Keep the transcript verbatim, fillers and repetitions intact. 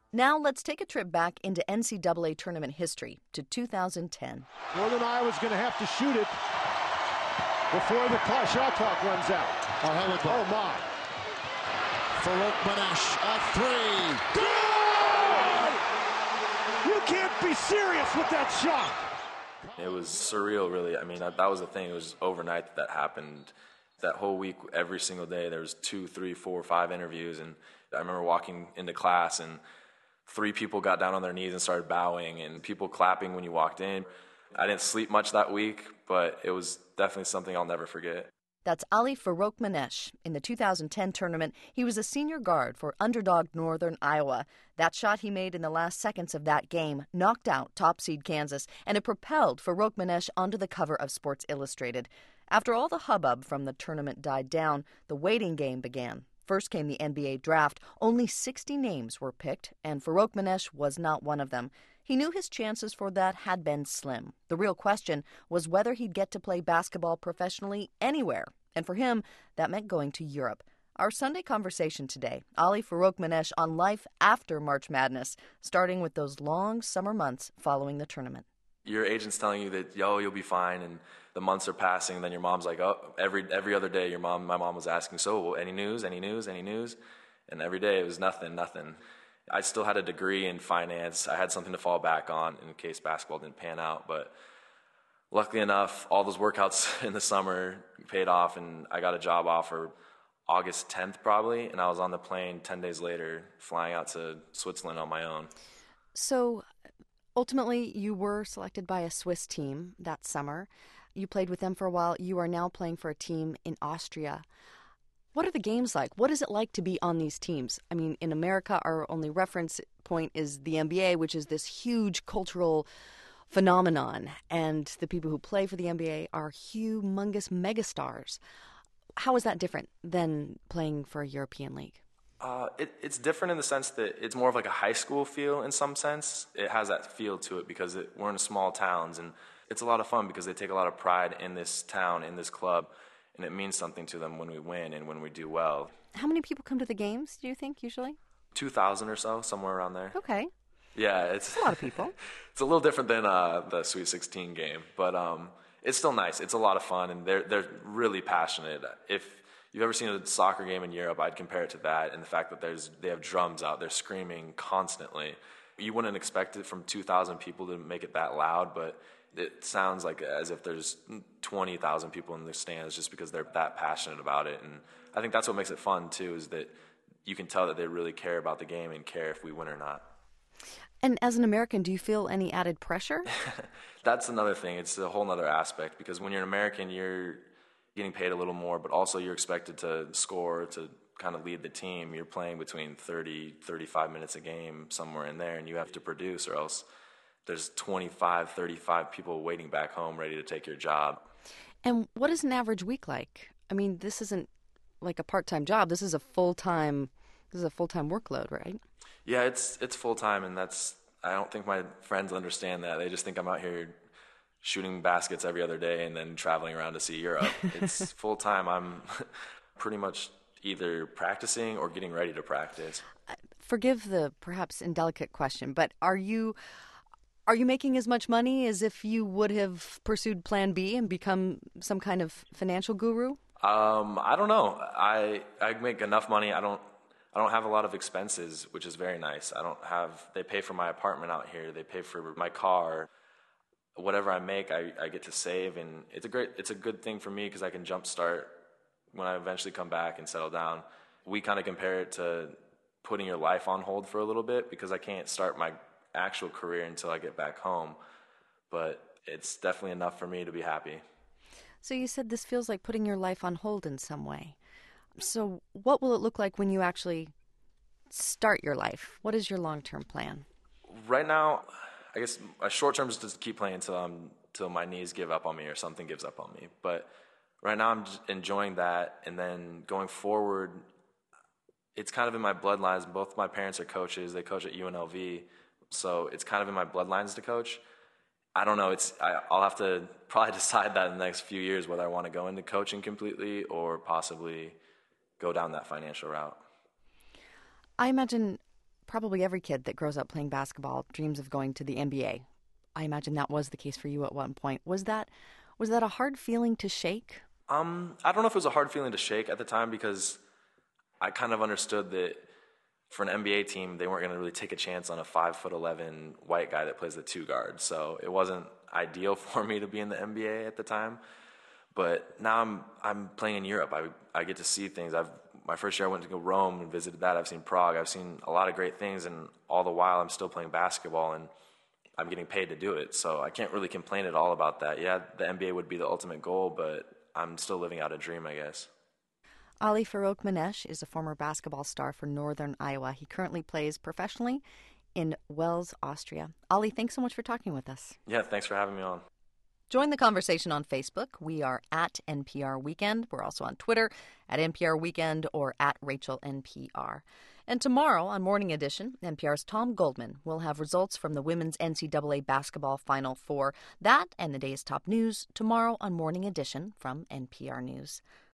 Now let's take a trip back into N C double A tournament history to two thousand ten. Northern Iowa's going to have to shoot it before the clock, shot clock runs out. Oh, hell of a Oh, my. Farouk Manesh at three. Good! You can't be serious with that shot. It was surreal, really. I mean, that, that was the thing. It was overnight that that happened. That whole week, every single day, there was two, three, four, five interviews. And I remember walking into class, and three people got down on their knees and started bowing, and people clapping when you walked in. I didn't sleep much that week, but it was definitely something I'll never forget. That's Ali Farouk Manesh. In the two thousand ten tournament, he was a senior guard for underdog Northern Iowa. That shot he made in the last seconds of that game knocked out top seed Kansas, and it propelled Farouk Manesh onto the cover of Sports Illustrated. After all the hubbub from the tournament died down, the waiting game began. First came the N B A draft. Only sixty names were picked, and Farouk Manesh was not one of them. He knew his chances for that had been slim. The real question was whether he'd get to play basketball professionally anywhere. And for him, that meant going to Europe. Our Sunday conversation today, Ali Farouk Manesh on life after March Madness, starting with those long summer months following the tournament. Your agent's telling you that, yo, you'll be fine, and the months are passing, and then your mom's like, oh, every every other day, your mom, my mom was asking, so, any news, any news, any news? And every day it was nothing, nothing. I still had a degree in finance. I had something to fall back on in case basketball didn't pan out, but luckily enough, all those workouts in the summer paid off, and I got a job offer August tenth probably, and I was on the plane ten days later flying out to Switzerland on my own. So ultimately, you were selected by a Swiss team that summer. You played with them for a while. You are now playing for a team in Austria. What are the games like? What is it like to be on these teams? I mean, in America, our only reference point is the N B A, which is this huge cultural phenomenon, and the people who play for the N B A are humongous megastars. How is that different than playing for a European league? Uh, it, it's different in the sense that it's more of like a high school feel in some sense. It has that feel to it because it, we're in small towns, and it's a lot of fun because they take a lot of pride in this town, in this club, and it means something to them when we win and when we do well. How many people come to the games, do you think, usually? two thousand or so, somewhere around there. Okay. Yeah, it's a lot of people. It's a little different than uh, the Sweet sixteen game, but um, it's still nice. It's a lot of fun, and they're they're really passionate. If you've ever seen a soccer game in Europe, I'd compare it to that, and the fact that there's they have drums out, they're screaming constantly. You wouldn't expect it from two thousand people to make it that loud, but it sounds like as if there's twenty thousand people in the stands just because they're that passionate about it. And I think that's what makes it fun, too, is that you can tell that they really care about the game and care if we win or not. And as an American, do you feel any added pressure? That's another thing. It's a whole other aspect because when you're an American, you're getting paid a little more, but also you're expected to score, to kind of lead the team. You're playing between thirty, thirty-five minutes a game, somewhere in there, and you have to produce or else there's twenty-five, thirty-five people waiting back home ready to take your job. And what is an average week like? I mean, this isn't like a part-time job. This is a full-time this is a full-time workload, right? Yeah, it's it's full-time, and that's I don't think my friends understand that. They just think I'm out here shooting baskets every other day and then traveling around to see Europe. It's full-time. I'm pretty much either practicing or getting ready to practice. Forgive the perhaps indelicate question, but are you are you making as much money as if you would have pursued Plan B and become some kind of financial guru? Um, I don't know. I I make enough money. I don't I don't have a lot of expenses, which is very nice. I don't have. They pay for my apartment out here. They pay for my car. Whatever I make, I, I get to save, and it's a great. It's a good thing for me because I can jumpstart when I eventually come back and settle down. We kind of compare it to putting your life on hold for a little bit because I can't start my actual career until I get back home. But it's definitely enough for me to be happy. So you said this feels like putting your life on hold in some way. So what will it look like when you actually start your life? What is your long-term plan? Right now, I guess my short-term is just to keep playing until, um, until my knees give up on me or something gives up on me. But right now I'm just enjoying that. And then going forward, it's kind of in my bloodlines. Both my parents are coaches. They coach at U N L V. So it's kind of in my bloodlines to coach. I don't know. It's I, I'll have to probably decide that in the next few years whether I want to go into coaching completely or possibly go down that financial route. I imagine probably every kid that grows up playing basketball dreams of going to the N B A. I imagine that was the case for you at one point. Was that was that a hard feeling to shake? Um, I don't know if it was a hard feeling to shake at the time because I kind of understood that for an N B A team, they weren't going to really take a chance on a five foot eleven white guy that plays the two guard. So it wasn't ideal for me to be in the N B A at the time. But now I'm I'm playing in Europe. I I get to see things. I've my first year I went to go Rome and visited that. I've seen Prague. I've seen a lot of great things, and all the while I'm still playing basketball and I'm getting paid to do it. So I can't really complain at all about that. Yeah, the N B A would be the ultimate goal, but I'm still living out a dream, I guess. Ali Farokhmanesh is a former basketball star for Northern Iowa. He currently plays professionally in Wels, Austria. Ali, thanks so much for talking with us. Yeah, thanks for having me on. Join the conversation on Facebook. We are at N P R Weekend. We're also on Twitter at N P R Weekend or at Rachel N P R. And tomorrow on Morning Edition, N P R's Tom Goldman will have results from the women's N C double A basketball Final Four. That and the day's top news tomorrow on Morning Edition from N P R News.